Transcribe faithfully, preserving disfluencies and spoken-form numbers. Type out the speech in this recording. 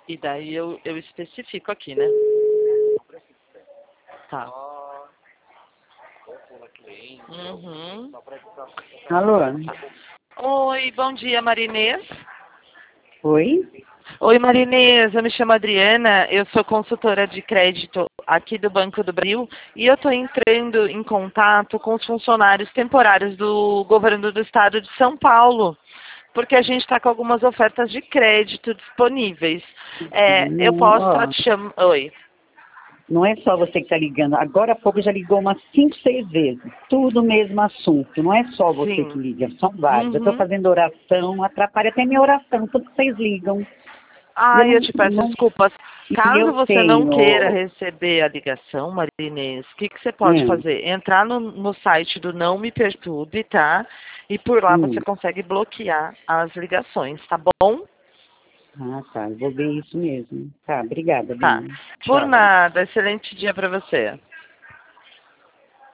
E daí eu, eu especifico aqui, né? Tá. Uhum. Alô? Oi, bom dia, Marinês. Oi? Oi, Marinês, eu me chamo Adriana, eu sou consultora de crédito aqui do Banco do Brasil e eu estou entrando em contato com os funcionários temporários do governo do estado de São Paulo, porque a gente está com algumas ofertas de crédito disponíveis. É, eu Não, posso estar ó, te chamando... Oi. não é só você que está ligando. Agora há pouco já ligou umas cinco, seis vezes. Tudo o mesmo assunto. Não é só você que Sim. liga, são vários. Eu estou Uhum. fazendo oração, atrapalha até minha oração, tudo que vocês ligam. E eu Ai, eu não, te peço não desculpas. e Caso eu você não queira tenho. receber a ligação, Marinês, o que, que você pode Hum, fazer? Entrar no, no site do Não Me Perturbe, tá? E por lá você hum. consegue bloquear as ligações, tá bom? Ah, tá. Eu vou ver isso mesmo. Tá, obrigada, Tá. Bia. Por Tchau. nada. Excelente dia para você.